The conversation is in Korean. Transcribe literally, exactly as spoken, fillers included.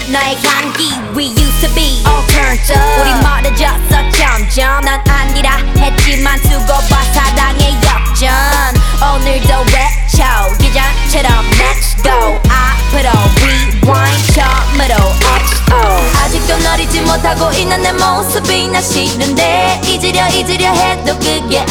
나의 향기 We used to be all turned up 우리 멀어졌어 점점 난 아니라 했지만 두고 봐 사랑의 역전 오늘도 외쳐 예전처럼 Let's go 앞으로 rewind 처음으로 엑스오 아직도 널 잊지 못하고 있는 내 모습이 나 싫은데 잊으려 잊으려 해도 그게